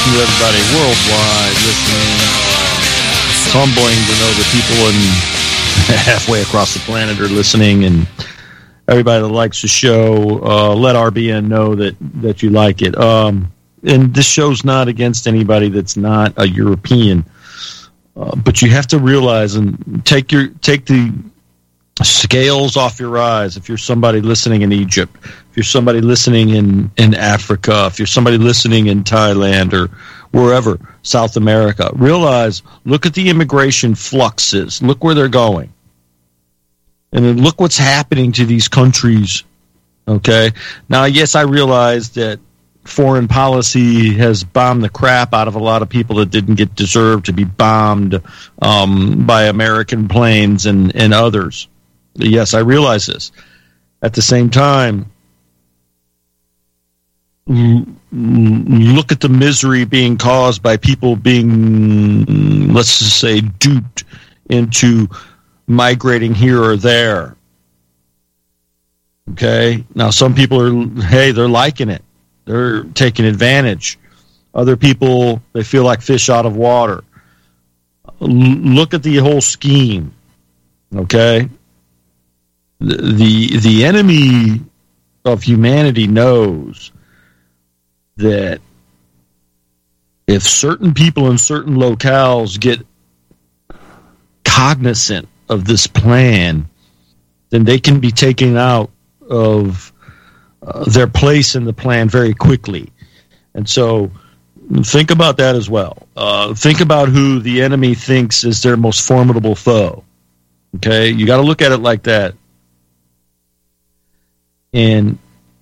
to everybody worldwide listening. It's humbling to know that people in halfway across the planet are listening, and everybody that likes the show, let RBN know that you like it. And this show's not against anybody that's not a European, but you have to realize and take the scales off your eyes. If you're somebody listening in Egypt, if you're somebody listening in Africa, if you're somebody listening in Thailand or wherever, South America, realize, look at the immigration fluxes. Look where they're going. And then look what's happening to these countries. Okay? Now, yes, I realize that foreign policy has bombed the crap out of a lot of people that didn't deserve to be bombed by American planes and others. Yes, I realize this. At the same time, look at the misery being caused by people being, let's just say, duped into migrating here or there. Okay? Now, some people they're liking it. They're taking advantage. Other people, they feel like fish out of water. Look at the whole scheme. Okay? The enemy of humanity knows that if certain people in certain locales get cognizant of this plan, then they can be taken out of their place in the plan very quickly. And so think about that as well. Think about who the enemy thinks is their most formidable foe. Okay? You got to look at it like that. And,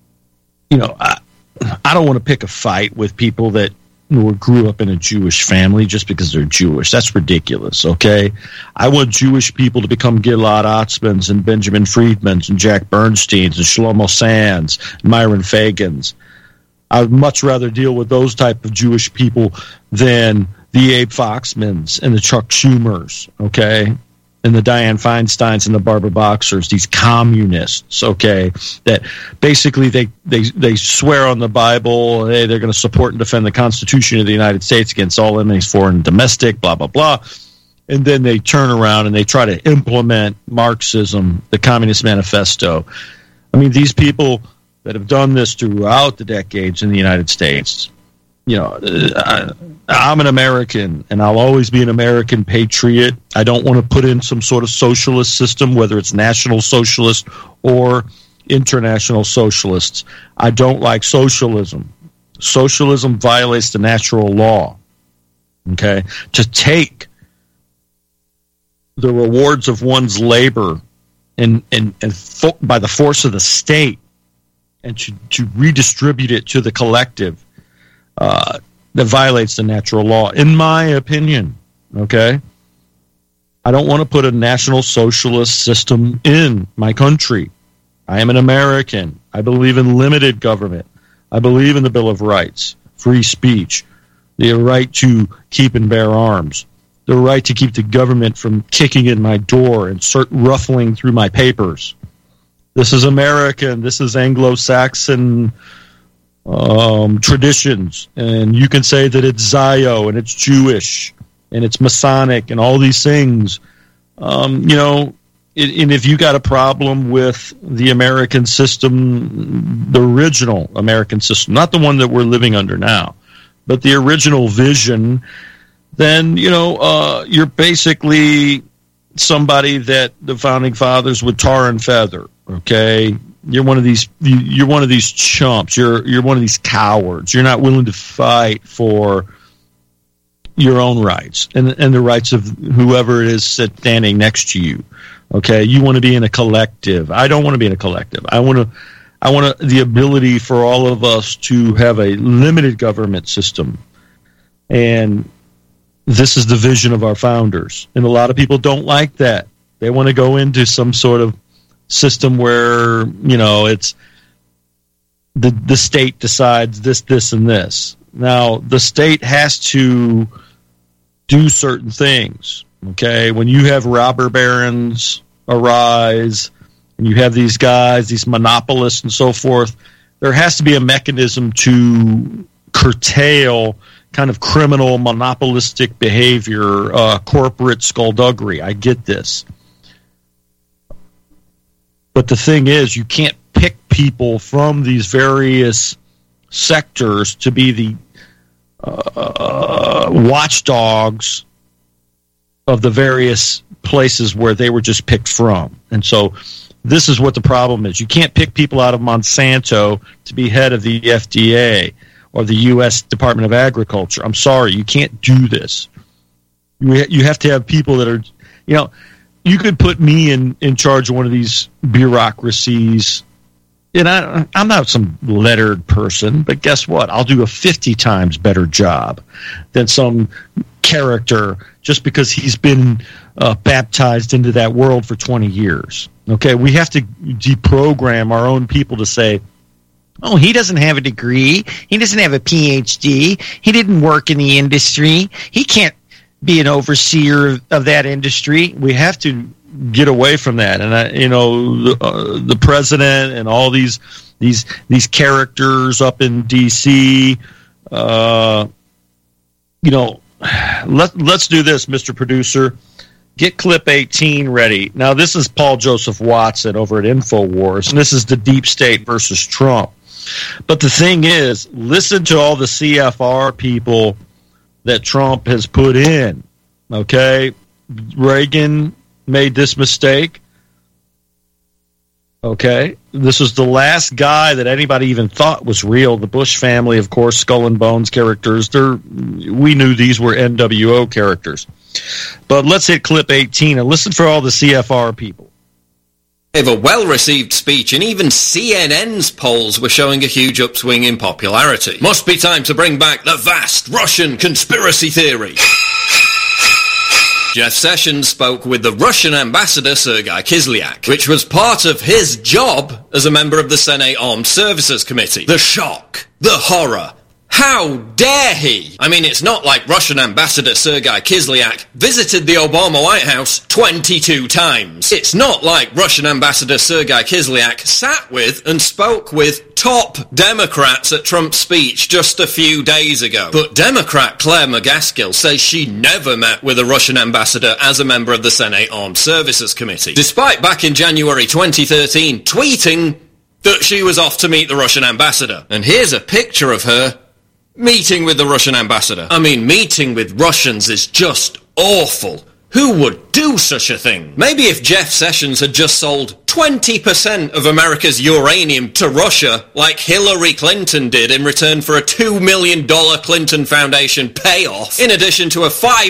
I don't want to pick a fight with people that grew up in a Jewish family just because they're Jewish. That's ridiculous, okay? I want Jewish people to become Gilad Atzmans and Benjamin Friedmans and Jack Bernsteins and Shlomo Sands and Myron Fagans. I would much rather deal with those type of Jewish people than the Abe Foxmans and the Chuck Schumers, okay? And the Dianne Feinsteins and the Barbara Boxers, these communists, okay, that basically they swear on the Bible, hey, they're going to support and defend the Constitution of the United States against all enemies, foreign and domestic, blah, blah, blah. And then they turn around and they try to implement Marxism, the Communist Manifesto. I mean, these people that have done this throughout the decades in the United States, I'm an American, and I'll always be an American patriot. I don't want to put in some sort of socialist system, whether it's national socialist or international socialists. I don't like socialism. Socialism violates the natural law. Okay? To take the rewards of one's labor and by the force of the state and to redistribute it to the collective, that violates the natural law, in my opinion, okay? I don't want to put a national socialist system in my country. I am an American. I believe in limited government. I believe in the Bill of Rights, free speech, the right to keep and bear arms, the right to keep the government from kicking in my door and ruffling through my papers. This is American. This is Anglo-Saxon traditions, and you can say that it's Zio and it's Jewish and it's Masonic and all these things. And if you got a problem with the American system, the original American system, not the one that we're living under now, but the original vision, then you're basically somebody that the founding fathers would tar and feather. Okay. You're one of these chumps. You're one of these cowards. You're not willing to fight for your own rights and the rights of whoever it is standing next to you. Okay, you want to be in a collective. I don't want to be in a collective. I want the ability for all of us to have a limited government system, and this is the vision of our founders. And a lot of people don't like that. They want to go into some sort of system where it's the state decides this and this. Now the state has to do certain things. Okay, when you have robber barons arise and you have these guys, these monopolists and so forth, there has to be a mechanism to curtail kind of criminal, monopolistic behavior, corporate skullduggery. I get this. But the thing is, you can't pick people from these various sectors to be the watchdogs of the various places where they were just picked from. And so this is what the problem is. You can't pick people out of Monsanto to be head of the FDA or the U.S. Department of Agriculture. I'm sorry, you can't do this. You have to have people that are, you could put me in charge of one of these bureaucracies. And I'm not some lettered person, but guess what? I'll do a 50 times better job than some character just because he's been baptized into that world for 20 years. Okay, we have to deprogram our own people to say, oh, he doesn't have a degree. He doesn't have a PhD. He didn't work in the industry. He can't be an overseer of that industry. We have to get away from that. And the president and all these characters up in DC, let's do this, Mr. Producer. Get clip 18 ready. Now, this is Paul Joseph Watson over at InfoWars, and this is the deep state versus Trump. But the thing is, listen to all the CFR people that Trump has put in. Okay? Reagan made this mistake. Okay? This was the last guy that anybody even thought was real. The Bush family, of course, Skull and Bones characters. We knew these were NWO characters. But let's hit clip 18 and listen for all the CFR people. Gave a well-received speech, and even CNN's polls were showing a huge upswing in popularity. Must be time to bring back the vast Russian conspiracy theory. Jeff Sessions spoke with the Russian ambassador Sergei Kislyak, which was part of his job as a member of the Senate Armed Services Committee. The shock, the horror. How dare he? I mean, it's not like Russian ambassador Sergei Kislyak visited the Obama White House 22 times. It's not like Russian ambassador Sergei Kislyak sat with and spoke with top Democrats at Trump's speech just a few days ago. But Democrat Claire McGaskill says she never met with a Russian ambassador as a member of the Senate Armed Services Committee, despite back in January 2013 tweeting that she was off to meet the Russian ambassador. And here's a picture of her meeting with the Russian ambassador. I mean, meeting with Russians is just awful. Who would do such a thing? Maybe if Jeff Sessions had just sold 20% of America's uranium to Russia, like Hillary Clinton did in return for a $2 million Clinton Foundation payoff, in addition to a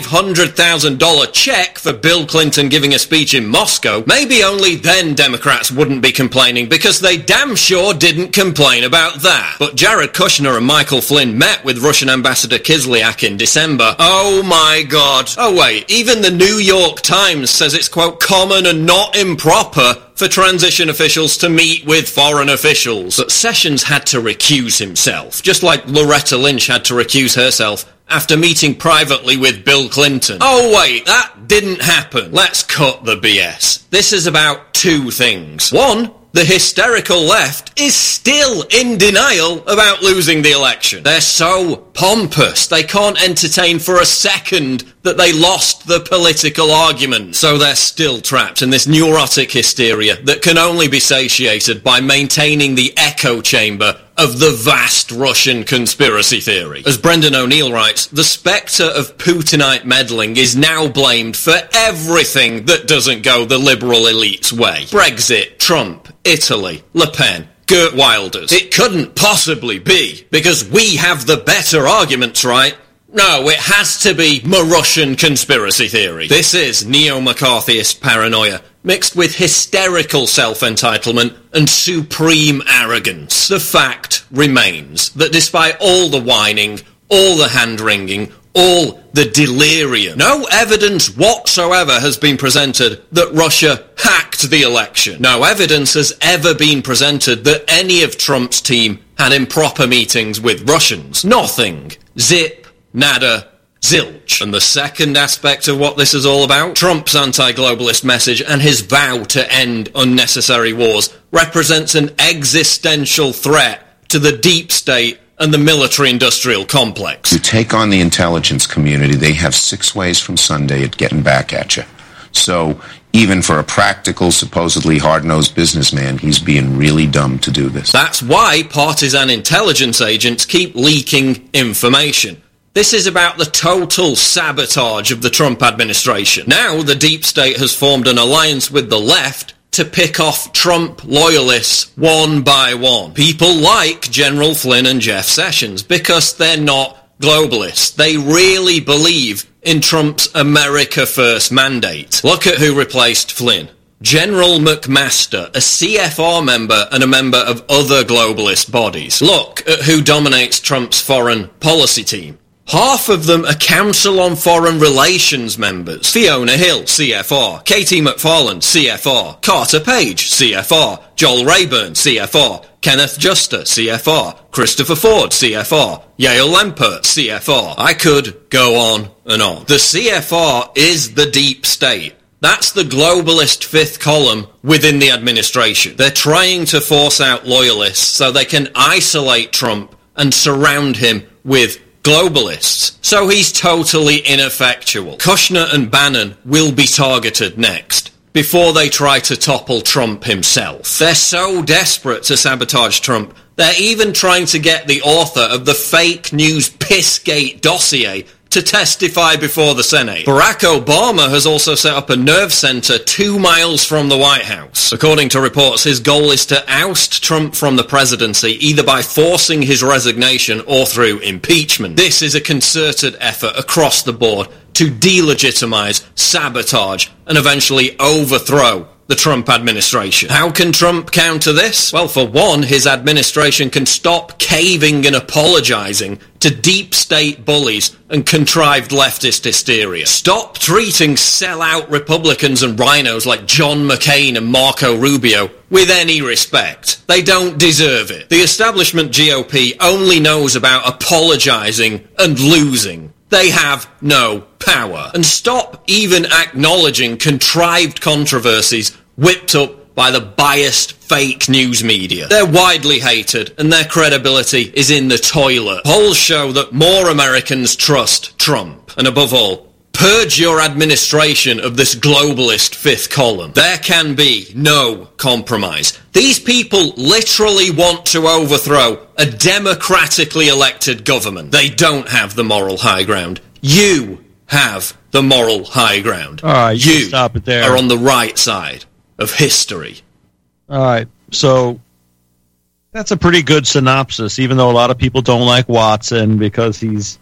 $500,000 check for Bill Clinton giving a speech in Moscow, maybe only then Democrats wouldn't be complaining, because they damn sure didn't complain about that. But Jared Kushner and Michael Flynn met with Russian Ambassador Kislyak in December. Oh my God. Oh wait, even the New York Times says it's, quote, common and not improper for transition officials to meet with foreign officials. But Sessions had to recuse himself, just like Loretta Lynch had to recuse herself after meeting privately with Bill Clinton. Oh wait, that didn't happen. Let's cut the BS. This is about two things. One, the hysterical left is still in denial about losing the election. They're so pompous, they can't entertain for a second that they lost the political argument. So they're still trapped in this neurotic hysteria that can only be satiated by maintaining the echo chamber of the vast Russian conspiracy theory. As Brendan O'Neill writes, the spectre of Putinite meddling is now blamed for everything that doesn't go the liberal elite's way. Brexit, Trump, Italy, Le Pen, Geert Wilders. It couldn't possibly be, because we have the better arguments, right? No, it has to be Russian conspiracy theory. This is neo-McCarthyist paranoia, mixed with hysterical self-entitlement and supreme arrogance. The fact remains that despite all the whining, all the hand-wringing, all the delirium, no evidence whatsoever has been presented that Russia hacked the election. No evidence has ever been presented that any of Trump's team had improper meetings with Russians. Nothing. Zip. Nada. Zilch. And the second aspect of what this is all about, Trump's anti-globalist message and his vow to end unnecessary wars, represents an existential threat to the deep state and the military-industrial complex. You take on the intelligence community, they have 6 ways from Sunday at getting back at you. So even for a practical, supposedly hard-nosed businessman, he's being really dumb to do this. That's why partisan intelligence agents keep leaking information. This is about the total sabotage of the Trump administration. Now the deep state has formed an alliance with the left to pick off Trump loyalists one by one. People like General Flynn and Jeff Sessions because they're not globalists. They really believe in Trump's America First mandate. Look at who replaced Flynn. General McMaster, a CFR member and a member of other globalist bodies. Look at who dominates Trump's foreign policy team. Half of them are Council on Foreign Relations members. Fiona Hill, CFR. Katie McFarland, CFR. Carter Page, CFR. Joel Rayburn, CFR. Kenneth Juster, CFR. Christopher Ford, CFR. Yael Lempert, CFR. I could go on and on. The CFR is the deep state. That's the globalist fifth column within the administration. They're trying to force out loyalists so they can isolate Trump and surround him with globalists. So he's totally ineffectual. Kushner and Bannon will be targeted next, before they try to topple Trump himself. They're so desperate to sabotage Trump, they're even trying to get the author of the fake news Pissgate dossier to testify before the Senate. Barack Obama has also set up a nerve center 2 miles from the White House. According to reports, his goal is to oust Trump from the presidency either by forcing his resignation or through impeachment. This is a concerted effort across the board to delegitimize, sabotage, and eventually overthrow the Trump administration. How can Trump counter this? Well, for one, his administration can stop caving and apologizing to deep state bullies and contrived leftist hysteria. Stop treating sellout Republicans and rhinos like John McCain and Marco Rubio with any respect. They don't deserve it. The establishment GOP only knows about apologizing and losing. They have no power. And stop even acknowledging contrived controversies whipped up by the biased fake news media. They're widely hated and their credibility is in the toilet. Polls show that more Americans trust Trump. And above all, purge your administration of this globalist fifth column. There can be no compromise. These people literally want to overthrow a democratically elected government. They don't have the moral high ground. You have the moral high ground. All right, you stop it there. Are on the right side of history. All right, so that's a pretty good synopsis, even though a lot of people don't like Watson because he's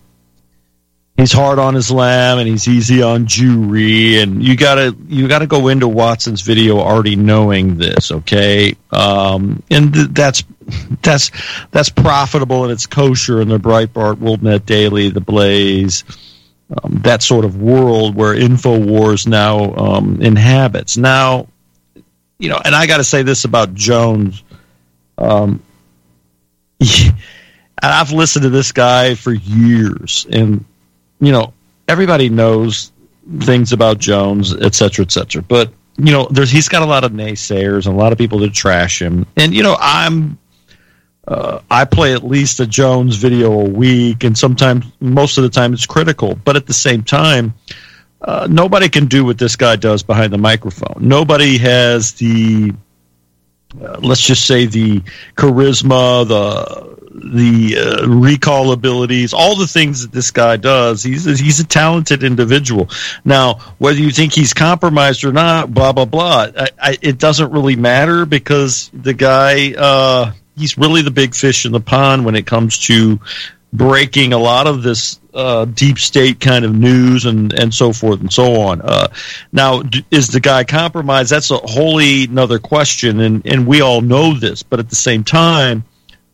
hard on Islam and he's easy on Jewry, and you gotta go into Watson's video already knowing this, okay? And that's profitable and it's kosher in the Breitbart, WorldNet Daily, The Blaze, that sort of world where InfoWars now inhabits. Now, and I got to say this about Jones. And I've listened to this guy for years, and everybody knows things about Jones, et cetera, but he's got a lot of naysayers and a lot of people that trash him. And I play at least a Jones video a week, and sometimes, most of the time, it's critical. But at the same time, nobody can do what this guy does behind the microphone. Nobody has the, let's just say, the charisma, the recall abilities, all the things that this guy does. He's a talented individual. Now, whether you think he's compromised or not, blah, blah, blah, it doesn't really matter because the guy, he's really the big fish in the pond when it comes to breaking a lot of this deep state kind of news and so forth and so on. Now, is the guy compromised? That's a wholly another question, and we all know this. But at the same time,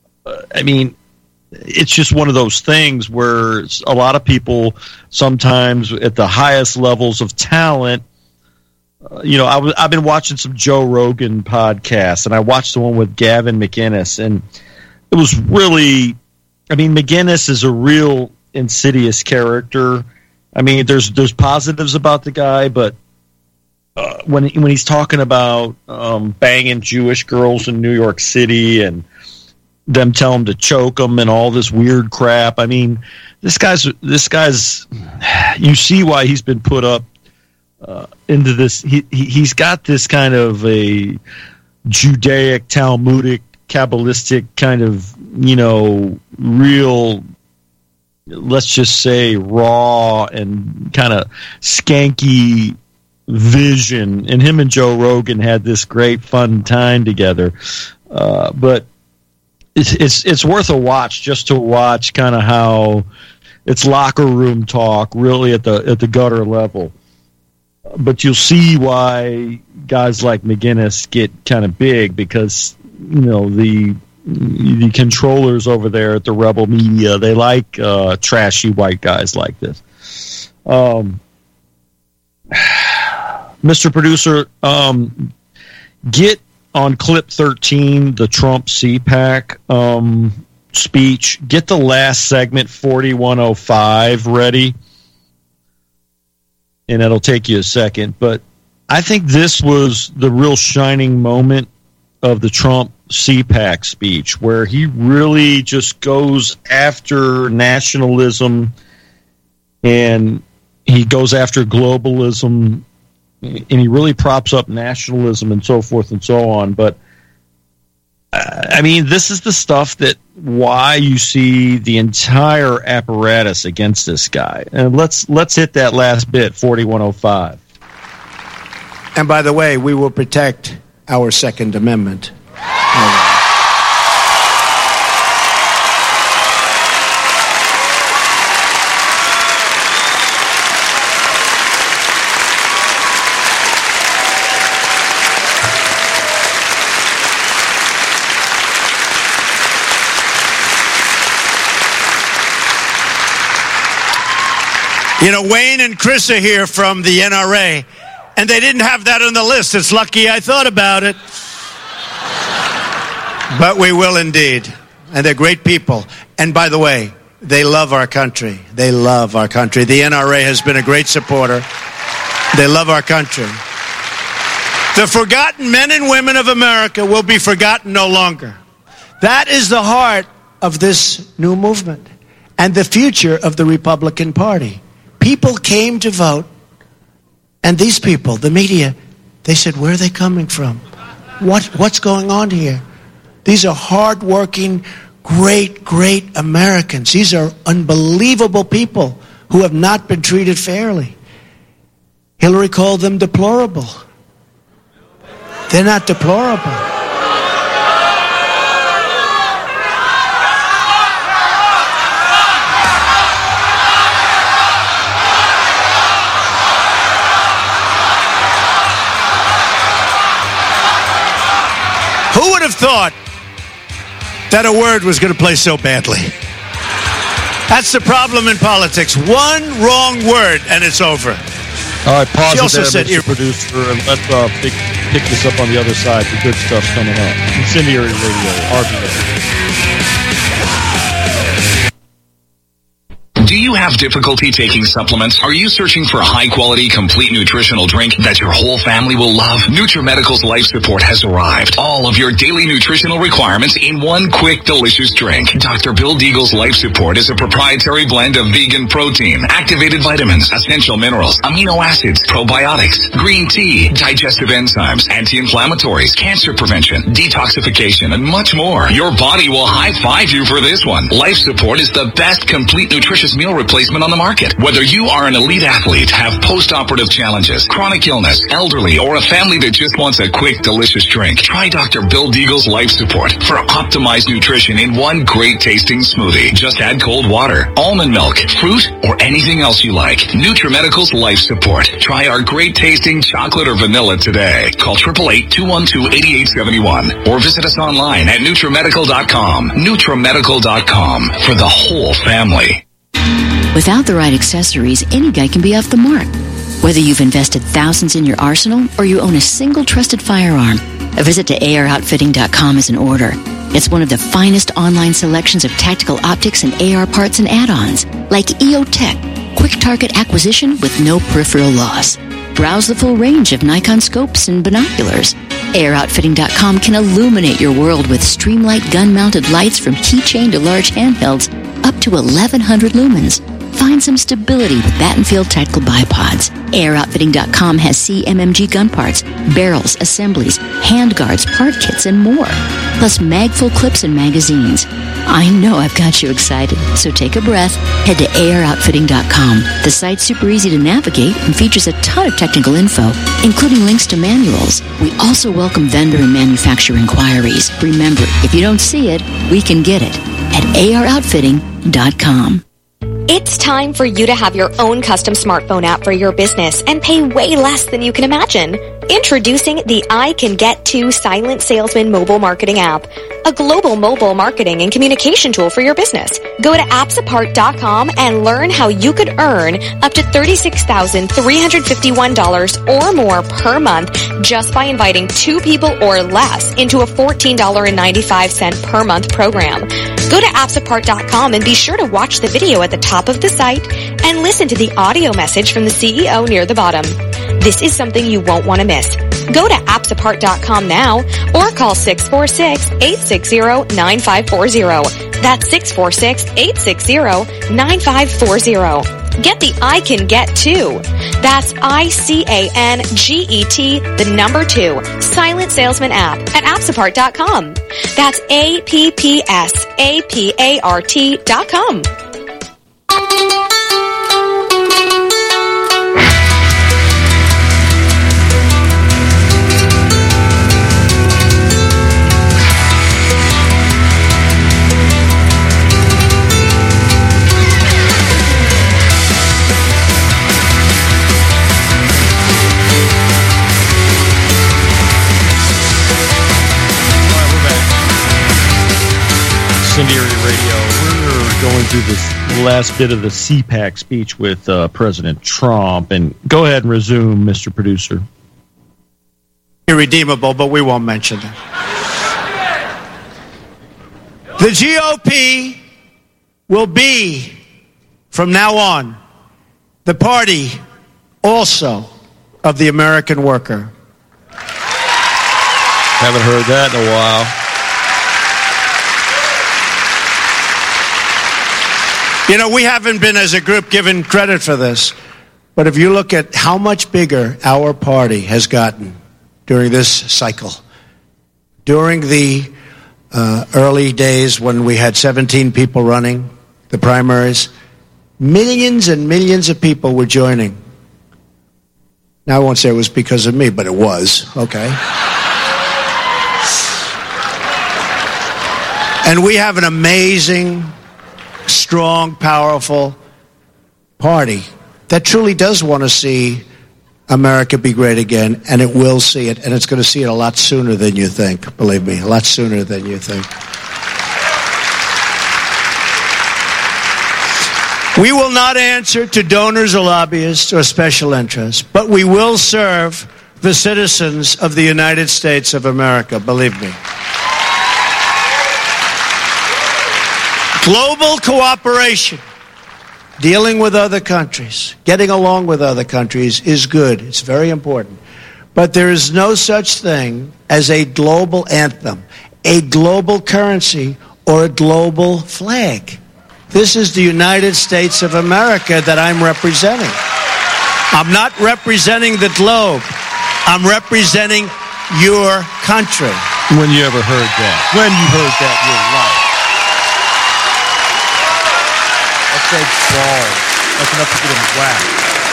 it's just one of those things where a lot of people sometimes at the highest levels of talent, I've been watching some Joe Rogan podcasts, and I watched the one with Gavin McInnes, and it was really, McInnes is a real insidious character. There's positives about the guy, but when he's talking about banging Jewish girls in New York City and them tell him to choke him and all this weird crap. I mean, this guy's. You see why he's been put up into this. He's got this kind of a Judaic, Talmudic, Kabbalistic kind of, real, let's just say, raw and kind of skanky vision. And him and Joe Rogan had this great fun time together. But it's worth a watch, just to watch kind of how it's locker room talk, really at the gutter level. But you'll see why guys like McGinnis get kind of big, because the controllers over there at the Rebel Media, they like trashy white guys like this. Mr. Producer, get on clip 13 the Trump CPAC speech. Get the last segment, 4105, ready. And it'll take you a second. But I think this was the real shining moment of the Trump CPAC speech, where he really just goes after nationalism and he goes after globalism, and he really props up nationalism and so forth and so on. But I mean, this is the stuff that why you see the entire apparatus against this guy. And let's hit that last bit, 4105. And by the way, we will protect our Second Amendment. Wayne and Chris are here from the NRA, and they didn't have that on the list. It's lucky I thought about it. But we will indeed. And they're great people. And by the way, they love our country. They love our country. The NRA has been a great supporter. They love our country. The forgotten men and women of America will be forgotten no longer. That is the heart of this new movement and the future of the Republican Party. People came to vote, and these people, the media, they said, where are they coming from? What's going on here? These are hardworking, great, great Americans. These are unbelievable people who have not been treated fairly. Hillary called them deplorable. They're not deplorable. Who would have thought that a word was going to play so badly? That's the problem in politics. One wrong word and it's over. All right, pause it there, Mr. Producer, and let's pick this up on the other side. The good stuff's coming up. Incendiary Radio, RBS. Do you have difficulty taking supplements? Are you searching for a high-quality, complete nutritional drink that your whole family will love? NutriMedical's Life Support has arrived. All of your daily nutritional requirements in one quick, delicious drink. Dr. Bill Deagle's Life Support is a proprietary blend of vegan protein, activated vitamins, essential minerals, amino acids, probiotics, green tea, digestive enzymes, anti-inflammatories, cancer prevention, detoxification, and much more. Your body will high-five you for this one. Life Support is the best complete nutritious meal replacement on the market. Whether you are an elite athlete, have post-operative challenges, chronic illness, elderly, or a family that just wants a quick, delicious drink, try Dr. Bill Deagle's Life Support for optimized nutrition in one great tasting smoothie. Just add cold water, almond milk, fruit, or anything else you like. NutriMedical's Life Support. Try our great tasting chocolate or vanilla today. Call 888-212-8871 or visit us online at NutriMedical.com. NutriMedical.com for the whole family. Without the right accessories, any guy can be off the mark. Whether you've invested thousands in your arsenal or you own a single trusted firearm, a visit to AROutfitting.com is in order. It's one of the finest online selections of tactical optics and AR parts and add-ons, like EOTech, quick target acquisition with no peripheral loss. Browse the full range of Nikon scopes and binoculars. AirOutfitting.com can illuminate your world with Streamlight gun-mounted lights from keychain to large handhelds up to 1,100 lumens. Find some stability with Battenfield Tactical Bipods. AirOutfitting.com has CMMG gun parts, barrels, assemblies, handguards, part kits, and more. Plus mag-full clips and magazines. I know I've got you excited, so take a breath. Head to AirOutfitting.com. The site's super easy to navigate and features a ton of technical info, including links to manuals. We also welcome vendor and manufacturer inquiries. Remember, if you don't see it, we can get it at AirOutfitting.com. It's time for you to have your own custom smartphone app for your business and pay way less than you can imagine. Introducing the I Can Get To Silent Salesman mobile marketing app, a global mobile marketing and communication tool for your business. Go to appsapart.com and learn how you could earn up to $36,351 or more per month just by inviting 2 people or less into a $14.95 per month program. Go to appsapart.com and be sure to watch the video at the top of the site and listen to the audio message from the CEO near the bottom. This is something you won't want to miss. Go to appsapart.com now or call 646-860-9540. That's 646-860-9540. Get the I Can Get To. That's ICANGET, the number 2, Silent Salesman app at appsapart.com. That's APPSAPART.com. Incendiary Radio. We're going through this last bit of the CPAC speech with President Trump. And go ahead and resume, Mr. Producer. Irredeemable, but we won't mention that. The GOP will be, from now on, the party also of the American worker. Haven't heard that in a while. You know, we haven't been, as a group, given credit for this. But if you look at how much bigger our party has gotten during this cycle, during the early days when we had 17 people running the primaries, millions and millions of people were joining. Now, I won't say it was because of me, but it was, okay? And we have an amazing, strong, powerful party that truly does want to see America be great again, and it will see it, and it's going to see it a lot sooner than you think. Believe me, a lot sooner than you think. We will not answer to donors or lobbyists or special interests, but we will serve the citizens of the United States of America, believe me. Global cooperation, dealing with other countries, getting along with other countries is good. It's very important. But there is no such thing as a global anthem, a global currency, or a global flag. This is the United States of America that I'm representing. I'm not representing the globe. I'm representing your country. When you ever heard that? When you heard that in your life? That's like balls. That's enough to get him whacked.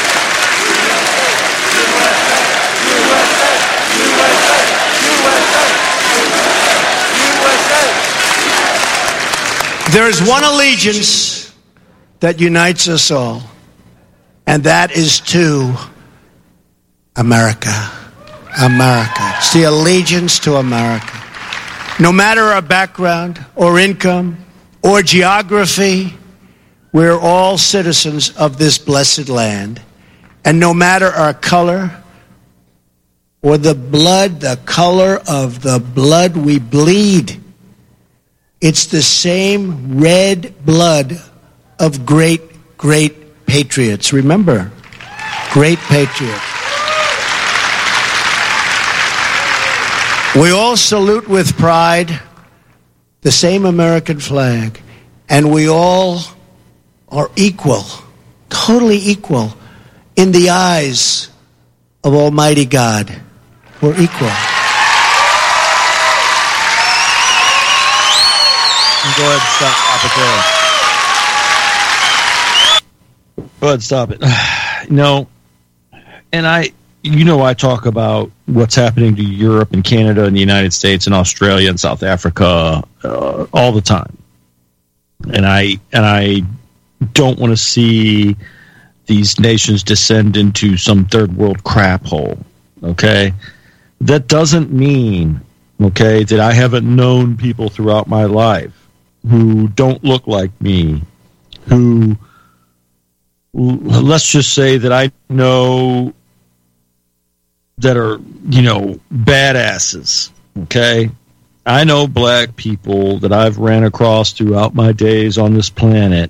There is one allegiance that unites us all, and that is to America. America. It's the allegiance to America. No matter our background or income or geography, we're all citizens of this blessed land. And no matter our color or the blood, the color of the blood we bleed, it's the same red blood of great, great patriots. Remember, great patriots. We all salute with pride the same American flag, and we all are equal, totally equal, in the eyes of Almighty God. We're equal. And go ahead and stop it there. Go ahead and stop it. No, and I talk about what's happening to Europe and Canada and the United States and Australia and South Africa all the time, and I don't want to see these nations descend into some third world crap hole. Okay, that doesn't mean that I haven't known people throughout my life who don't look like me, who, let's just say that I know that are, badasses, okay? I know black people that I've ran across throughout my days on this planet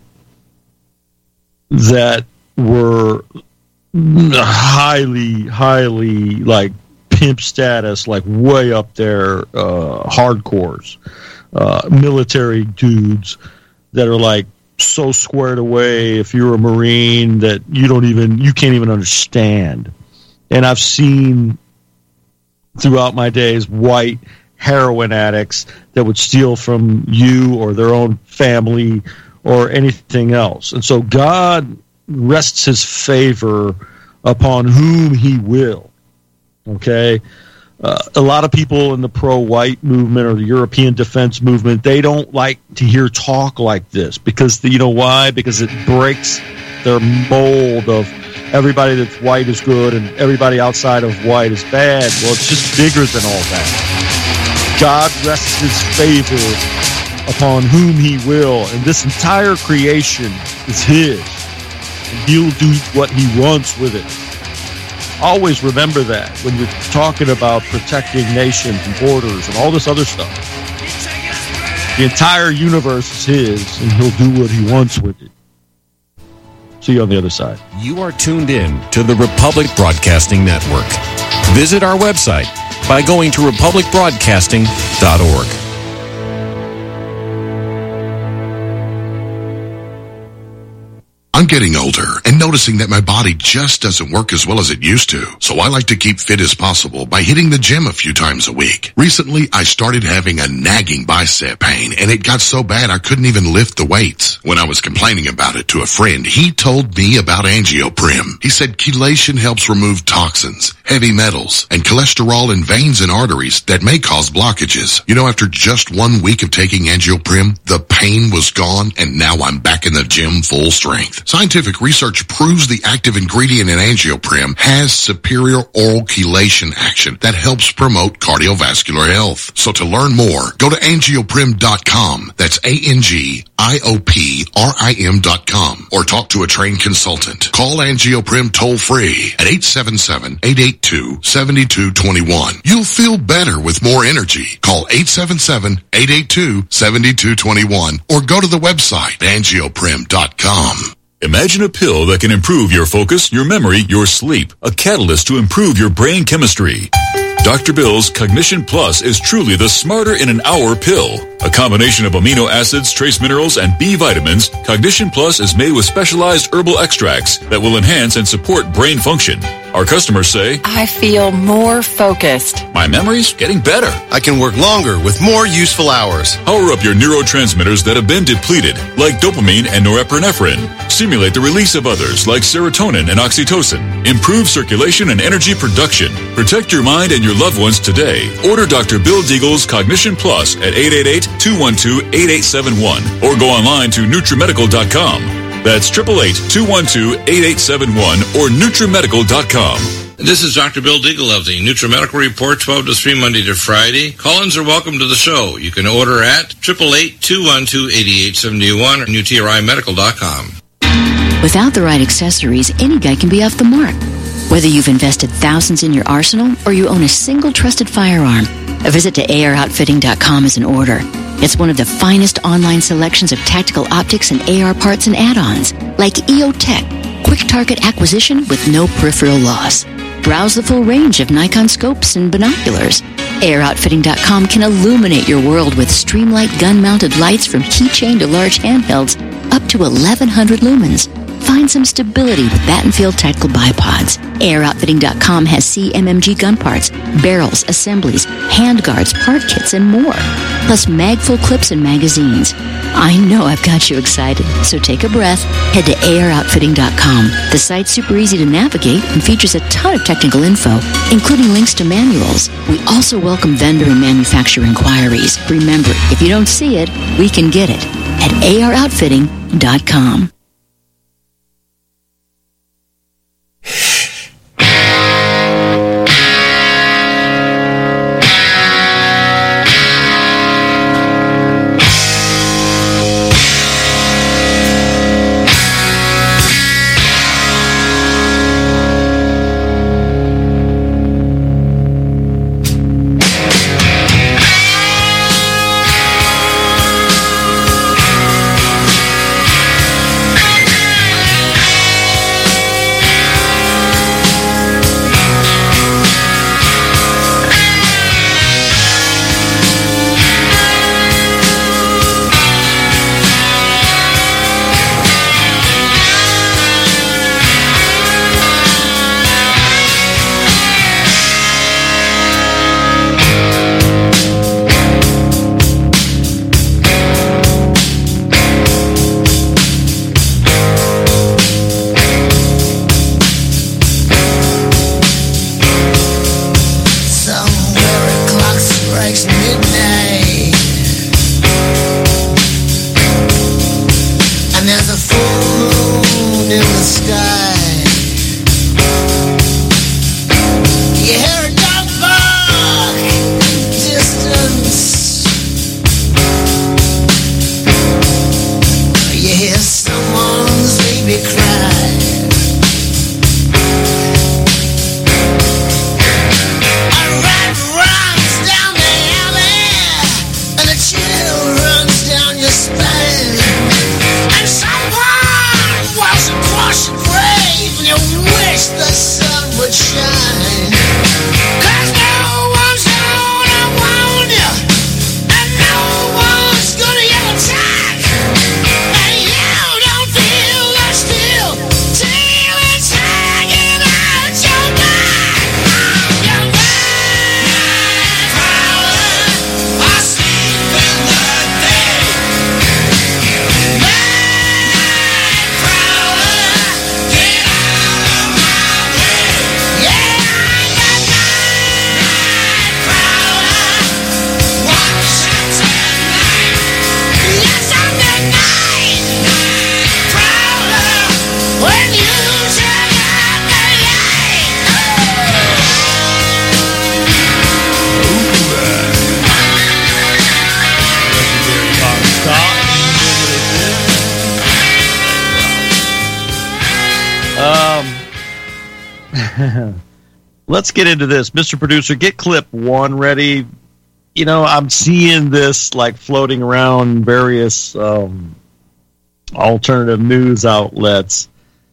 that were highly, like, pimp status, like, way up there, hardcores, military dudes that are, like, so squared away if you're a Marine that you can't even understand. And I've seen throughout my days white heroin addicts that would steal from you or their own family or anything else. And so God rests his favor upon whom he will. Okay? A lot of people in the pro-white movement or the European defense movement, they don't like to hear talk like this because, you know why? Because it breaks their mold of everybody that's white is good and everybody outside of white is bad. Well, it's just bigger than all that. God rests his favor upon whom he will, and this entire creation is his, and he'll do what he wants with it. Always remember that when you're talking about protecting nations and borders and all this other stuff. The entire universe is his, and he'll do what he wants with it. See you on the other side. You are tuned in to the Republic Broadcasting Network. Visit our website by going to republicbroadcasting.org. I'm getting older and noticing that my body just doesn't work as well as it used to. So I like to keep fit as possible by hitting the gym a few times a week. Recently, I started having a nagging bicep pain, and it got so bad I couldn't even lift the weights. When I was complaining about it to a friend, he told me about Angioprim. He said chelation helps remove toxins, heavy metals, and cholesterol in veins and arteries that may cause blockages. You know, after just 1 week of taking Angioprim, the pain was gone, and now I'm back in the gym full strength. Scientific research proves the active ingredient in Angioprim has superior oral chelation action that helps promote cardiovascular health. So to learn more, go to angioprim.com. That's ANGIOPRIM.com. Or talk to a trained consultant. Call Angioprim toll free at 877-882-7221. You'll feel better with more energy. Call 877-882-7221 or go to the website angioprim.com. Imagine a pill that can improve your focus, your memory, your sleep. A catalyst to improve your brain chemistry. Dr. Bill's Cognition Plus is truly the smarter in an hour pill. A combination of amino acids, trace minerals, and B vitamins, Cognition Plus is made with specialized herbal extracts that will enhance and support brain function. Our customers say, I feel more focused. My memory's getting better. I can work longer with more useful hours. Power up your neurotransmitters that have been depleted, like dopamine and norepinephrine. Stimulate the release of others, like serotonin and oxytocin. Improve circulation and energy production. Protect your mind and your loved ones today. Order Dr. Bill Deagle's Cognition Plus at 888-212-8871 or go online to NutriMedical.com. That's 888-212-8871 or NutriMedical.com. This is Dr. Bill Deagle of the NutriMedical Report, 12 to 3, Monday to Friday. Call-ins are welcome to the show. You can order at 888-212-8871 or NutriMedical.com. Without the right accessories, any guy can be off the mark. Whether you've invested thousands in your arsenal or you own a single trusted firearm, a visit to AROutfitting.com is in order. It's one of the finest online selections of tactical optics and AR parts and add-ons, like EOTech, quick target acquisition with no peripheral loss. Browse the full range of Nikon scopes and binoculars. AirOutfitting.com can illuminate your world with Streamlight gun-mounted lights from keychain to large handhelds up to 1,100 lumens. Find some stability with Battenfield Tactical Bipods. AirOutfitting.com has CMMG gun parts, barrels, assemblies, handguards, part kits, and more. Plus mag-full clips and magazines. I know I've got you excited, so take a breath. Head to AirOutfitting.com. The site's super easy to navigate and features a ton of technical info, including links to manuals. We also welcome vendor and manufacturer inquiries. Remember, if you don't see it, we can get it at AirOutfitting.com. Let's get into this. Mr. Producer, get clip one ready. You know, I'm seeing this like floating around various alternative news outlets.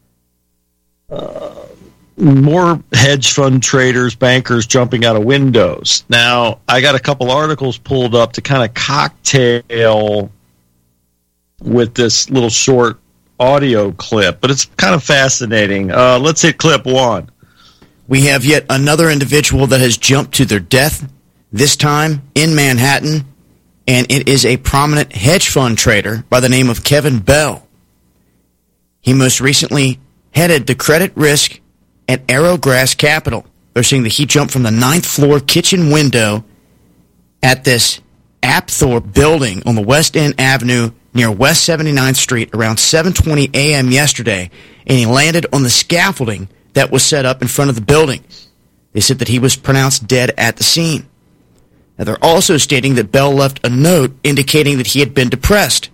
More hedge fund traders, bankers jumping out of windows. Now, I got a couple articles pulled up to kind of cocktail with this little short audio clip, but it's kind of fascinating. Let's hit clip one. We have yet another individual that has jumped to their death, this time in Manhattan, and it is a prominent hedge fund trader by the name of Kevin Bell. He most recently headed the credit risk at Arrowgrass Capital. They're saying that he jumped from the 9th floor kitchen window at this Apthor building on the West End Avenue near West 79th Street around 7:20 a.m. yesterday, and he landed on the scaffolding that was set up in front of the building. They said that he was pronounced dead at the scene. Now, they're also stating that Bell left a note indicating that he had been depressed.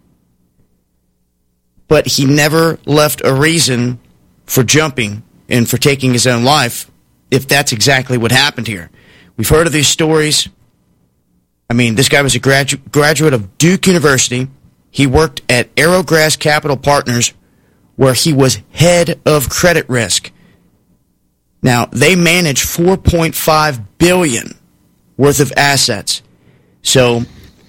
But he never left a reason for jumping and for taking his own life, if that's exactly what happened here. We've heard of these stories. I mean, this guy was a graduate of Duke University. He worked at Arrowgrass Capital Partners, where he was head of credit risk. Now, they manage $4.5 billion worth of assets. So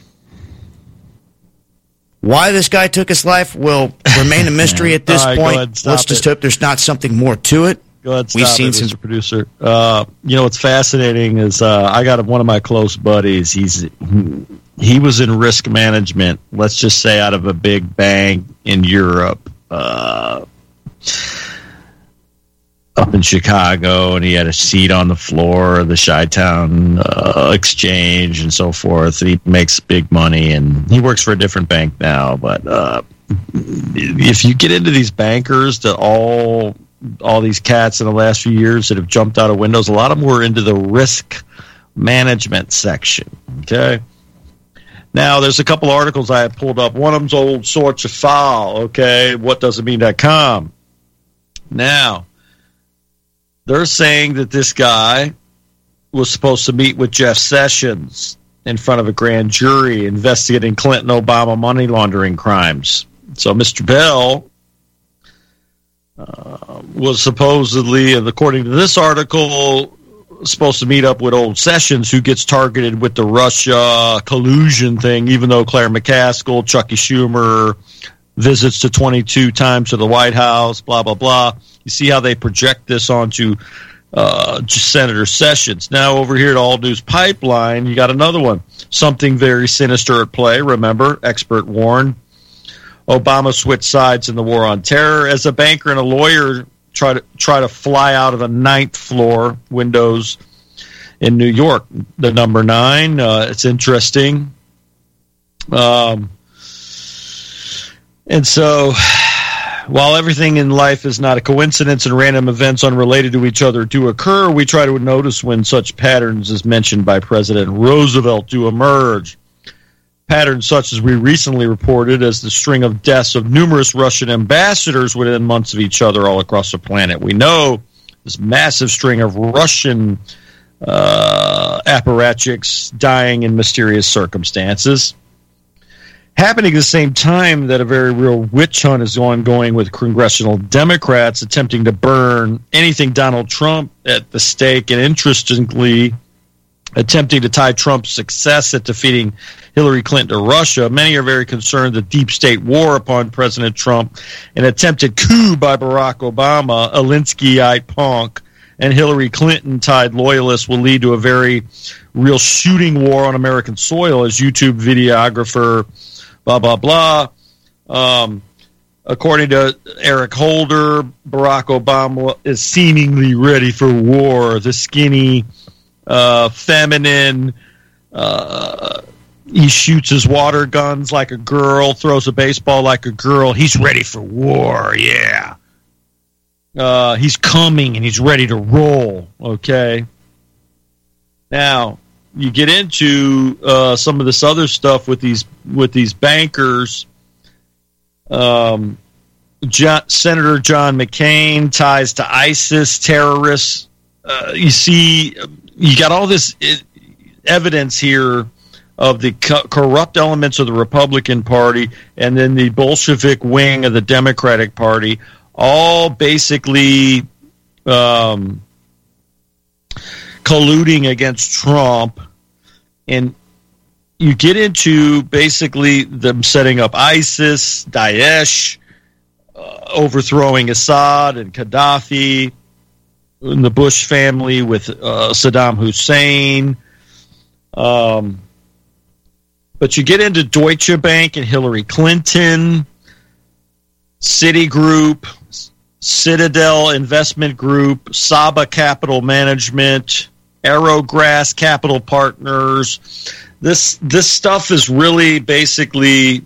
why this guy took his life will remain a mystery at this point. Let's just hope there's not something more to it. Go ahead, stop Mr. Producer. What's fascinating is I got one of my close buddies. He was in risk management, let's just say out of a big bank in Europe, up in Chicago, and he had a seat on the floor of the Chi-Town exchange and so forth. He makes big money, and he works for a different bank now. But if you get into these bankers, that all these cats in the last few years that have jumped out of windows, a lot of them were into the risk management section. Okay. Now, there's a couple articles I have pulled up. One of them's old Sorts of Foul, okay, whatdoesitmean.com. Now, they're saying that this guy was supposed to meet with Jeff Sessions in front of a grand jury investigating Clinton-Obama money laundering crimes. So Mr. Bell was supposedly, according to this article, supposed to meet up with old Sessions, who gets targeted with the Russia collusion thing, even though Claire McCaskill, Chucky Schumer, visits to 22 times to the White House, blah, blah, blah. You see how they project this onto Senator Sessions. Now, over here at All News Pipeline, you got another one. Something very sinister at play. Remember, expert warned. Obama switched sides in the war on terror. As a banker and a lawyer try to fly out of the 9th floor windows in New York, the number 9. It's interesting. And so, while everything in life is not a coincidence and random events unrelated to each other do occur, we try to notice when such patterns, as mentioned by President Roosevelt, do emerge. Patterns such as we recently reported as the string of deaths of numerous Russian ambassadors within months of each other all across the planet. We know this massive string of Russian apparatchiks dying in mysterious circumstances. Happening at the same time that a very real witch hunt is ongoing with congressional Democrats attempting to burn anything Donald Trump at the stake, and interestingly, attempting to tie Trump's success at defeating Hillary Clinton to Russia. Many are very concerned that deep state war upon President Trump, an attempted coup by Barack Obama, a Alinskyite punk, and Hillary Clinton-tied loyalists will lead to a very real shooting war on American soil, as YouTube videographer blah, blah, blah. According to Eric Holder, Barack Obama is seemingly ready for war. The skinny, feminine, he shoots his water guns like a girl, throws a baseball like a girl. He's ready for war, yeah. He's coming and he's ready to roll, okay? Now, you get into some of this other stuff with these bankers. Senator John McCain, ties to ISIS terrorists. You see, you got all this evidence here of the corrupt elements of the Republican Party and then the Bolshevik wing of the Democratic Party, all basically colluding against Trump. And you get into basically them setting up ISIS, Daesh, overthrowing Assad and Gaddafi, and the Bush family with Saddam Hussein. But you get into Deutsche Bank and Hillary Clinton, Citigroup, Citadel Investment Group, Saba Capital Management, Aerograss Capital Partners. This stuff is really basically,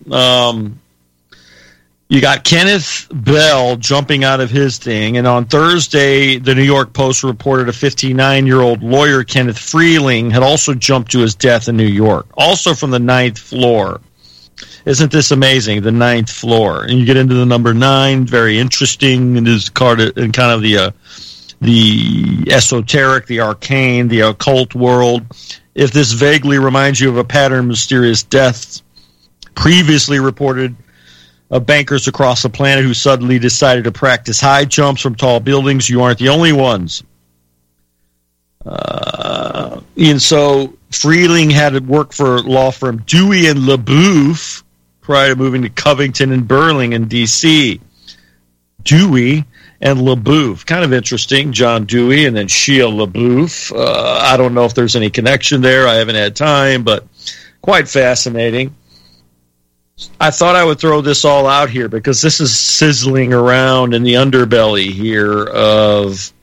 you got Kenneth Bell jumping out of his thing, and on Thursday, the New York Post reported a 59-year-old lawyer, Kenneth Freeling, had also jumped to his death in New York, also from the 9th floor. Isn't this amazing, the 9th floor? And you get into the number 9, very interesting, and is kind of the esoteric, the arcane, the occult world. If this vaguely reminds you of a pattern of mysterious deaths previously reported of bankers across the planet who suddenly decided to practice high jumps from tall buildings, you aren't the only ones. And so Freeling had to work for law firm Dewey and LaBeouf prior to moving to Covington and Burling in D.C. Dewey and LaBeouf. Kind of interesting. John Dewey and then Shia LaBeouf. I don't know if there's any connection there. I haven't had time, but quite fascinating. I thought I would throw this all out here because this is sizzling around in the underbelly here of,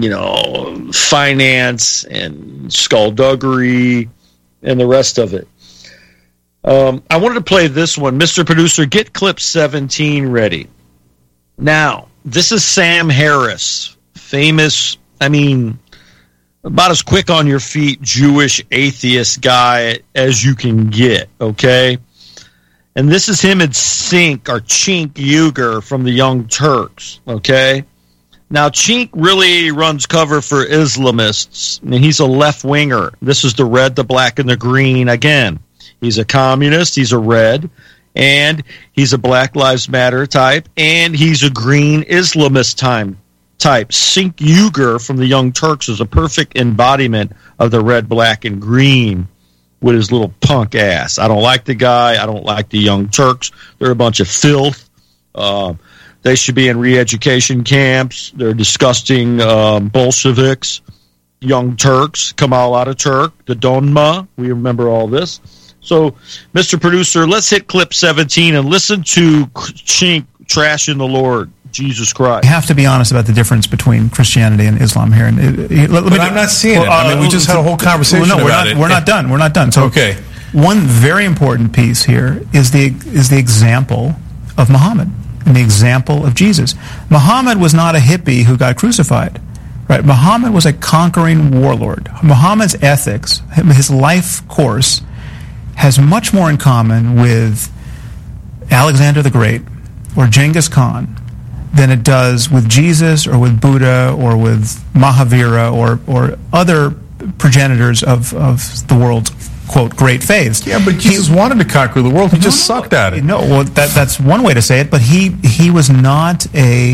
finance and skullduggery and the rest of it. I wanted to play this one. Mr. Producer, get clip 17 ready. Now, this is Sam Harris, famous, about as quick on your feet Jewish atheist guy as you can get, okay? And this is him and Cenk Uygur from the Young Turks, okay? Now, Cenk really runs cover for Islamists, and he's a left-winger. This is the red, the black, and the green. Again, he's a communist, he's a red, and he's a Black Lives Matter type, and he's a green Islamist type. Cenk Uygur from the Young Turks is a perfect embodiment of the red, black, and green with his little punk ass. I don't like the guy. I don't like the Young Turks. They're a bunch of filth. They should be in re-education camps. They're disgusting Bolsheviks. Young Turks, Kemal Ataturk, the Donma. We remember all this. So, Mr. Producer, let's hit clip 17 and listen to Cenk trashing the Lord, Jesus Christ. We have to be honest about the difference between Christianity and Islam here. And I'm not seeing it. We just had a whole conversation about it. We're not done. We're not done. So, okay. One very important piece here is the example of Muhammad and the example of Jesus. Muhammad was not a hippie who got crucified. Right? Muhammad was a conquering warlord. Muhammad's ethics, his life course, has much more in common with Alexander the Great or Genghis Khan than it does with Jesus or with Buddha or with Mahavira or other progenitors of the world's, quote, great faiths. Yeah, but Jesus wanted to conquer the world. He just sucked at it. No, well, that's one way to say it, but he was not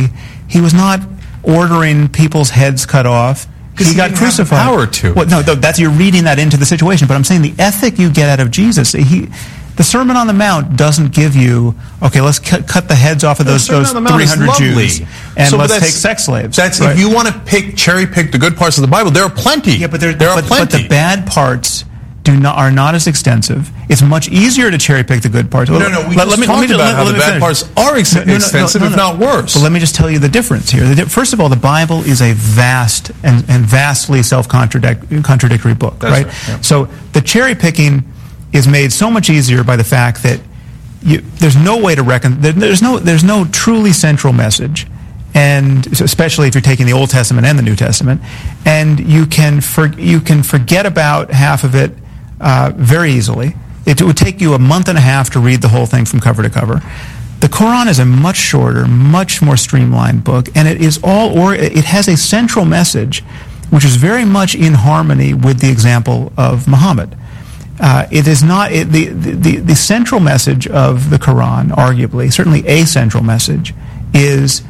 ordering people's heads cut off. He got crucified. Have the power to. Well, no, you're reading that into the situation. But I'm saying the ethic you get out of Jesus, the Sermon on the Mount doesn't give you, okay, let's cut the heads off of those 300 Jews and let's take sex slaves. That's right. If you want to cherry pick the good parts of the Bible, there are plenty. Yeah, but there are plenty. But the bad parts are not as extensive. It's much easier to cherry pick the good parts. No, we just talked about how the bad parts are extensive, if not worse. But let me just tell you the difference here. First of all, the Bible is a vast and vastly self-contradictory book, right? Yeah. So the cherry picking is made so much easier by the fact that there's no way to reckon. There's no truly central message, and especially if you're taking the Old Testament and the New Testament, and you can forget about half of it very easily. It would take you a month and a half to read the whole thing from cover to cover. The Quran is a much shorter, much more streamlined book, and it has a central message which is very much in harmony with the example of Muhammad. It is not the central message of the Quran, arguably, certainly a central message, is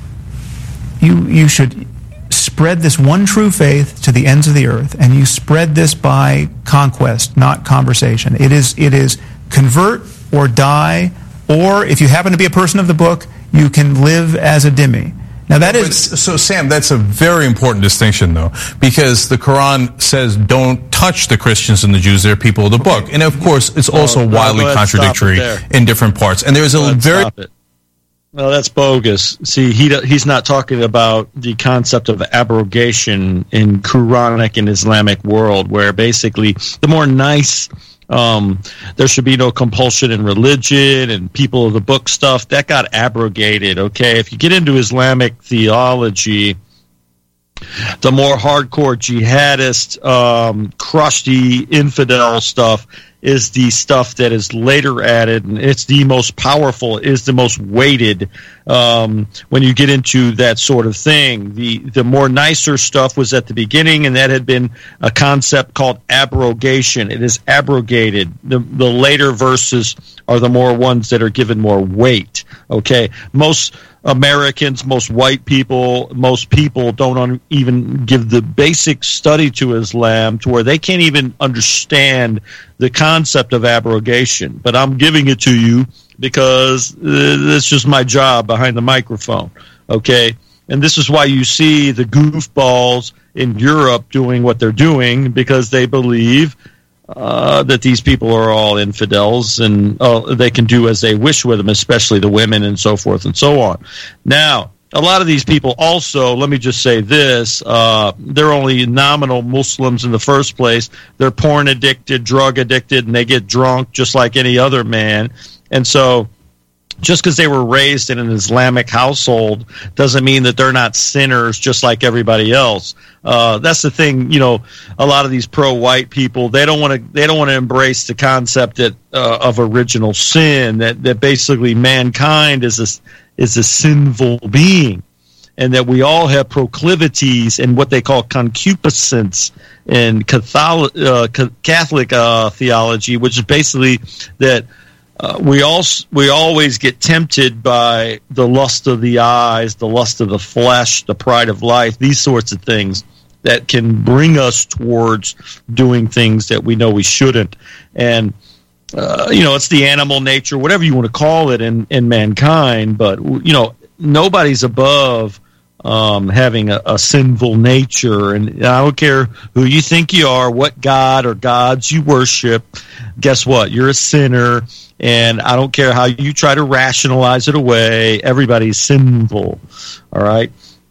you should spread this one true faith to the ends of the earth, and you spread this by conquest, not conversation. It is convert or die, or if you happen to be a person of the book, you can live as a dhimmi. Now so Sam, that's a very important distinction, though, because the Quran says don't touch the Christians and the Jews; they're people of the book, and of course, it's also wildly contradictory in different parts. And there's Well, that's bogus. See, he's not talking about the concept of abrogation in Quranic and Islamic world, where basically the more nice, there should be no compulsion in religion and people of the book stuff, that got abrogated, okay? If you get into Islamic theology, the more hardcore jihadist, crusty infidel stuff is the stuff that is later added, and it's the most powerful, is the most weighted when you get into that sort of thing. The more nicer stuff was at the beginning, and that had been a concept called abrogation. It is abrogated. The later verses are the more ones that are given more weight. Okay, most Americans, most white people, most people don't even give the basic study to Islam to where they can't even understand the concept of abrogation. But I'm giving it to you because it's just my job behind the microphone. Okay, and this is why you see the goofballs in Europe doing what they're doing, because they believe that these people are all infidels and they can do as they wish with them, especially the women and so forth and so on. Now, a lot of these people also, let me just say this, they're only nominal Muslims in the first place. They're porn addicted, drug addicted, and they get drunk just like any other man. And so just because they were raised in an Islamic household doesn't mean that they're not sinners just like everybody else. That's the thing, a lot of these pro-white people, they don't want to embrace the concept that of original sin, that basically mankind is a sinful being, and that we all have proclivities and what they call concupiscence in Catholic theology, which is basically that we always get tempted by the lust of the eyes, the lust of the flesh, the pride of life, these sorts of things that can bring us towards doing things that we know we shouldn't. And, it's the animal nature, whatever you want to call it in mankind, but, nobody's above having a sinful nature. And I don't care who you think you are, what god or gods you worship, guess what? You're a sinner. And I don't care how you try to rationalize it away. Everybody's sinful. All right?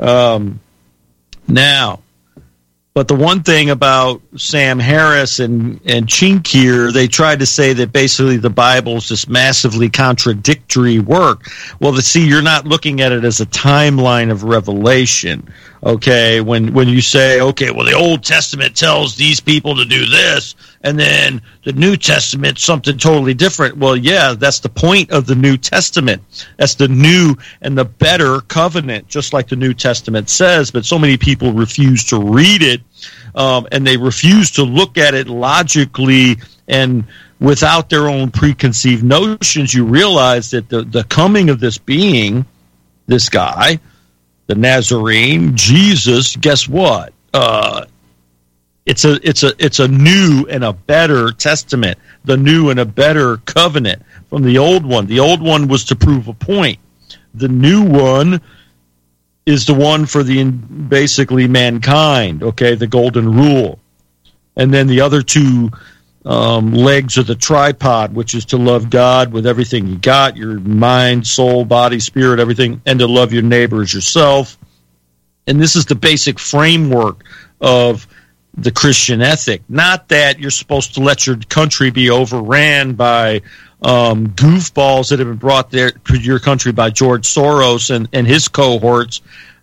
Now, but the one thing about Sam Harris and Chink here, they tried to say that basically the Bible is this massively contradictory work. Well, you're not looking at it as a timeline of revelation. Okay, when you say, okay, well, the Old Testament tells these people to do this, and then the New Testament something totally different. Well, yeah, that's the point of the New Testament. That's the new and the better covenant, just like the New Testament says. But so many people refuse to read it, and they refuse to look at it logically and without their own preconceived notions. You realize that the coming of this being, this guy, the Nazarene, Jesus, guess what? It's a new and a better testament, the new and a better covenant from the old one. The old one was to prove a point. The new one is the one for basically mankind, okay, the golden rule. And then the other two legs of the tripod, which is to love God with everything you got, your mind, soul, body, spirit, everything, and to love your neighbor as yourself. And this is the basic framework of the Christian ethic. Not that you're supposed to let your country be overran by goofballs that have been brought there to your country by George Soros and his cohorts.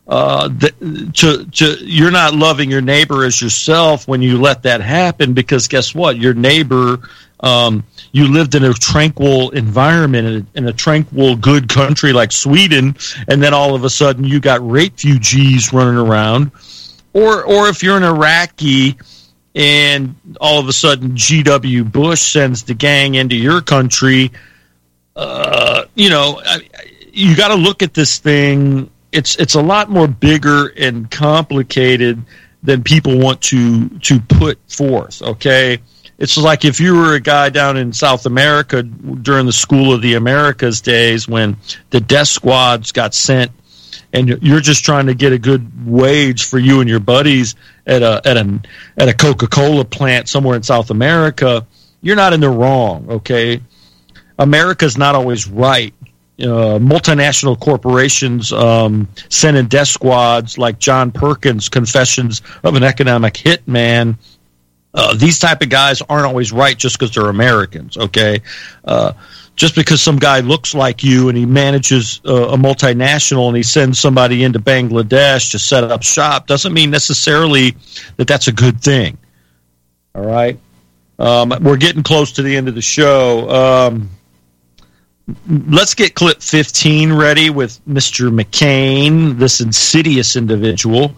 You're not loving your neighbor as yourself when you let that happen, because guess what? Your neighbor, you lived in a tranquil environment, in a tranquil, good country like Sweden, and then all of a sudden you got refugees running around. Or if you're an Iraqi and all of a sudden G.W. Bush sends the gang into your country, you got to look at this thing. It's a lot more bigger and complicated than people want to put forth, okay? It's like if you were a guy down in South America during the School of the Americas days when the death squads got sent, and you're just trying to get a good wage for you and your buddies at a Coca-Cola plant somewhere in South America, you're not in the wrong, okay? America's not always right. Multinational corporations sending death squads like John Perkins' Confessions of an Economic Hitman. These type of guys aren't always right just because they're Americans, okay? Just because some guy looks like you and he manages a multinational and he sends somebody into Bangladesh to set up shop doesn't mean necessarily that that's a good thing, all right? We're getting close to the end of the show. let's get clip 15 ready with Mr. McCain, this insidious individual.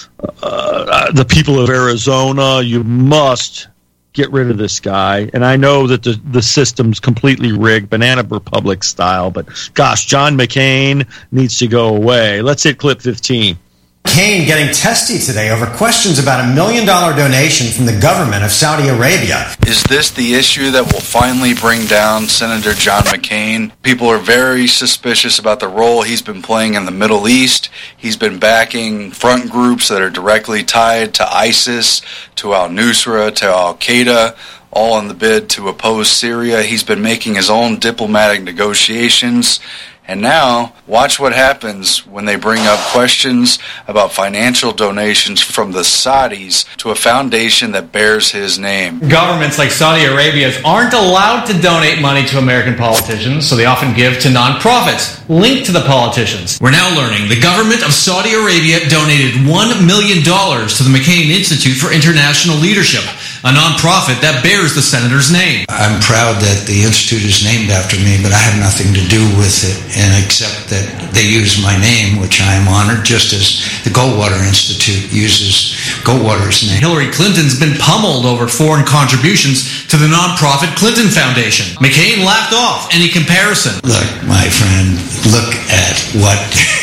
The people of Arizona, you must get rid of this guy. And I know that the system's completely rigged, Banana Republic style, but gosh, John McCain needs to go away. Let's hit clip 15. McCain getting testy today over questions about $1 million donation from the government of Saudi Arabia. Is this the issue that will finally bring down Senator John McCain? People are very suspicious about the role he's been playing in the Middle East. He's been backing front groups that are directly tied to ISIS, to al-Nusra, to al-Qaeda, all in the bid to oppose Syria. He's been making his own diplomatic negotiations. And now, watch what happens when they bring up questions about financial donations from the Saudis to a foundation that bears his name. Governments like Saudi Arabia aren't allowed to donate money to American politicians, so they often give to nonprofits linked to the politicians. We're now learning the government of Saudi Arabia donated $1 million to the McCain Institute for International Leadership, a nonprofit that bears the senator's name. I'm proud that the institute is named after me, but I have nothing to do with it, and except that they use my name, which I am honored, just as the Goldwater Institute uses Goldwater's name. Hillary Clinton's been pummeled over foreign contributions to the nonprofit Clinton Foundation. McCain laughed off any comparison. Look, my friend, look at what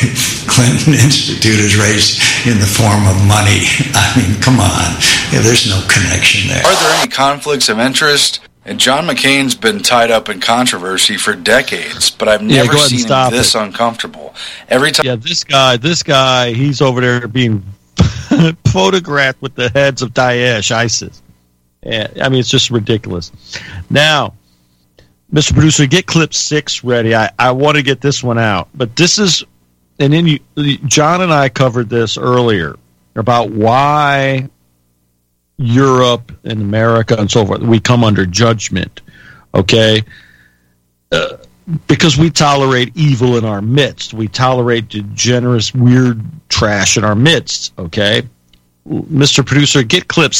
Clinton Institute has raised in the form of money. I mean, come on. Yeah, there's no connection there. Are there any conflicts of interest? And John McCain's been tied up in controversy for decades, but I've never seen him this uncomfortable. Every time, this guy, he's over there being photographed with the heads of Daesh, ISIS. Yeah, I mean, it's just ridiculous. Now, Mr. Producer, get clip 6 ready. I want to get this one out, but this is, and then John and I covered this earlier about why Europe and America and so forth, we come under judgment, okay? Because we tolerate evil in our midst. We tolerate degenerate, weird trash in our midst, okay? Mr. Producer, hit clip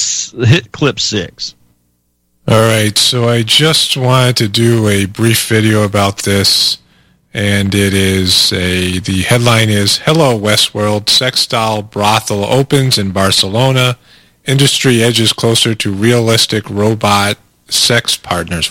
6. All right, so I just wanted to do a brief video about this, and it is the headline is, Hello Westworld, sex doll brothel opens in Barcelona. Industry edges closer to realistic robotic sex partners.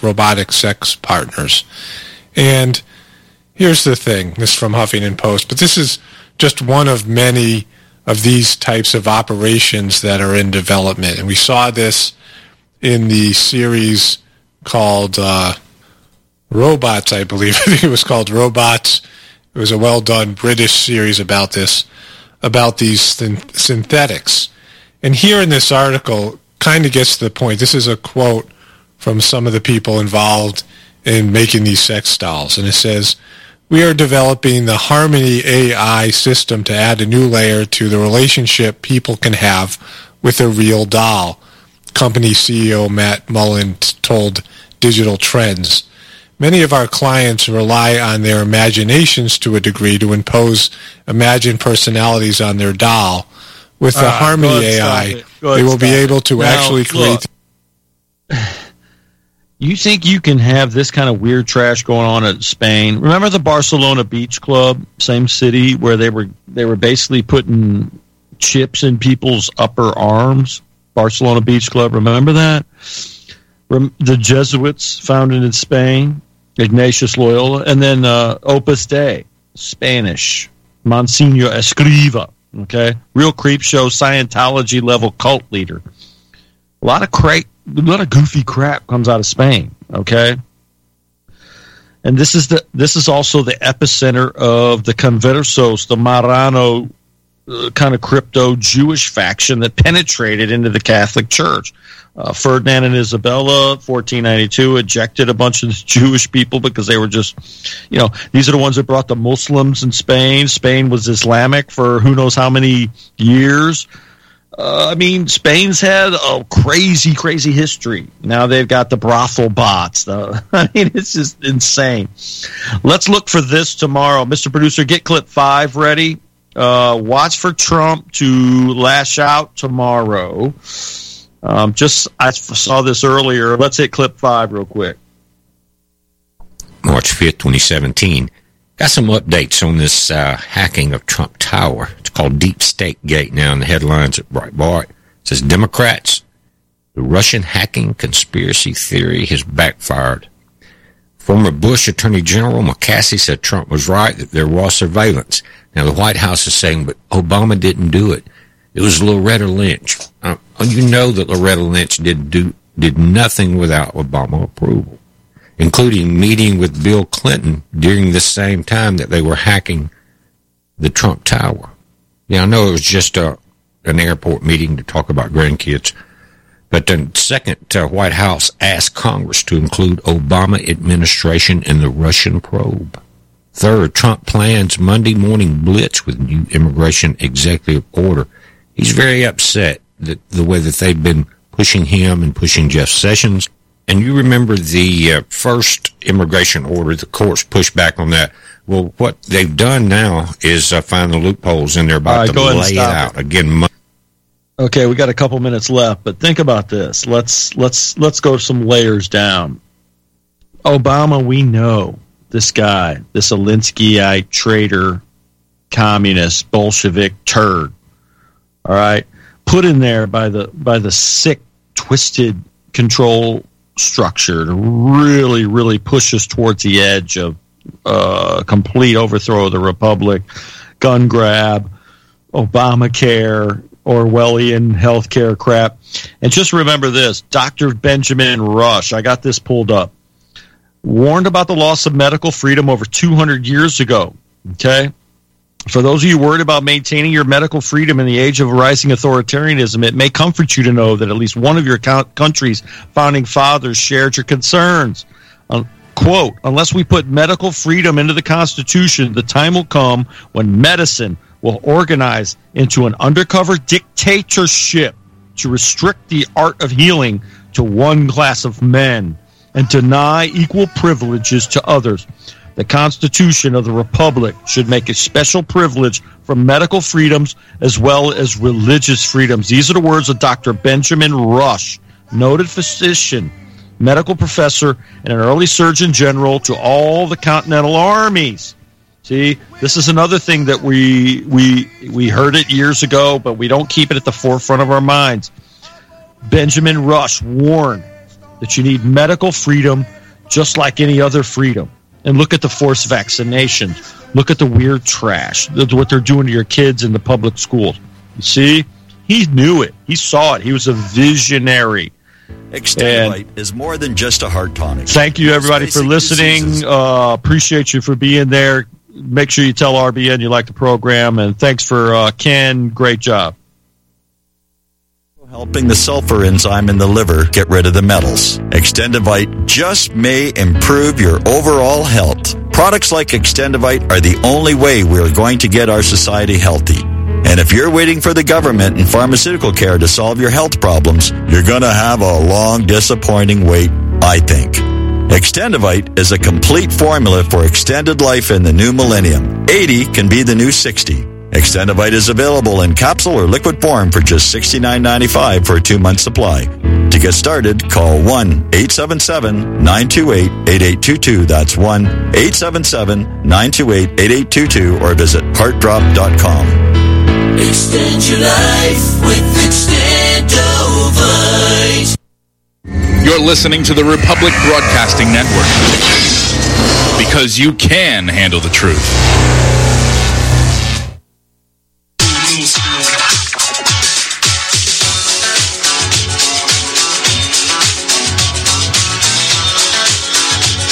And here's the thing, this is from Huffington Post, but this is just one of many of these types of operations that are in development. And we saw this in the series called Robots, I believe. I think it was called Robots. It was a well-done British series about this, about these synthetics. And here in this article kind of gets to the point. This is a quote from some of the people involved in making these sex dolls. And it says, we are developing the Harmony AI system to add a new layer to the relationship people can have with a real doll, company CEO Matt Mullen told Digital Trends. Many of our clients rely on their imaginations to a degree to impose imagined personalities on their doll. With the Harmony AI, they will be able to actually create... You think you can have this kind of weird trash going on in Spain? Remember the Barcelona Beach Club, same city, where they were basically putting chips in people's upper arms? Barcelona Beach Club, remember that? The Jesuits founded in Spain, Ignatius Loyola, and then Opus Dei, Spanish, Monsignor Escriva. Okay, real creep show, Scientology level cult leader. A lot of goofy crap comes out of Spain. Okay, and this is also the epicenter of the Conversos, the Marrano kind of crypto Jewish faction that penetrated into the Catholic Church. Ferdinand and Isabella, 1492, ejected a bunch of Jewish people because they were just, these are the ones that brought the Muslims in Spain. Spain was Islamic for who knows how many years. Spain's had a crazy, crazy history. Now they've got the brothel bots. It's just insane. Let's look for this tomorrow. Mr. Producer, get clip 5 ready. Watch for Trump to lash out tomorrow. I saw this earlier. Let's hit clip 5 real quick. More March 5th, 2017. Got some updates on this hacking of Trump Tower. It's called Deep State Gate now in the headlines at Breitbart. It says Democrats, the Russian hacking conspiracy theory has backfired. Former Bush Attorney General McCaskey said Trump was right, that there was surveillance. Now, the White House is saying, but Obama didn't do it. It was Loretta Lynch. You know that Loretta Lynch did nothing without Obama approval, including meeting with Bill Clinton during the same time that they were hacking the Trump Tower. Yeah, I know it was just an airport meeting to talk about grandkids. But the second, White House asked Congress to include Obama administration in the Russian probe. Third, Trump plans Monday morning blitz with new immigration executive order. He's very upset that the way that they've been pushing him and pushing Jeff Sessions. And you remember the first immigration order, the courts pushed back on that. Well, what they've done now is find the loopholes, and they're about to lay it out again. Okay, we got a couple minutes left, but think about this. Let's go some layers down. Obama, we know this guy, this Alinskyite traitor, communist, Bolshevik turd. All right, put in there by the sick, twisted control structure to really, really push us towards the edge of complete overthrow of the republic, gun grab, Obamacare, Orwellian healthcare crap. And just remember this, Dr. Benjamin Rush, I got this pulled up, warned about the loss of medical freedom over 200 years ago. Okay? For those of you worried about maintaining your medical freedom in the age of rising authoritarianism, it may comfort you to know that at least one of your country's founding fathers shared your concerns. Quote, unless we put medical freedom into the Constitution, the time will come when medicine will organize into an undercover dictatorship to restrict the art of healing to one class of men and deny equal privileges to others. The Constitution of the Republic should make a special privilege for medical freedoms as well as religious freedoms. These are the words of Dr. Benjamin Rush, noted physician, medical professor, and an early Surgeon General to all the Continental Armies. See, this is another thing that we heard it years ago, but we don't keep it at the forefront of our minds. Benjamin Rush warned that you need medical freedom just like any other freedom. And look at the forced vaccinations. Look at the weird trash. That's what they're doing to your kids in the public schools. You see? He knew it. He saw it. He was a visionary. Extendivite is more than just a heart tonic. Thank you, everybody, for listening. Appreciate you for being there. Make sure you tell RBN you like the program. And thanks for Ken. Great job. Helping the sulfur enzyme in the liver get rid of the metals. Extendivite just may improve your overall health. Products like Extendivite are the only way we are going to get our society healthy. And if you're waiting for the government and pharmaceutical care to solve your health problems, you're going to have a long, disappointing wait, I think. Extendivite is a complete formula for extended life in the new millennium. 80 can be the new 60. Extendivite is available in capsule or liquid form for just $69.95 for a 2-month supply. To get started, call 1-877-928-8822. That's 1-877-928-8822 or visit heartdrop.com. Extend your life with Extendivite. You're listening to the Republic Broadcasting Network because you can handle the truth.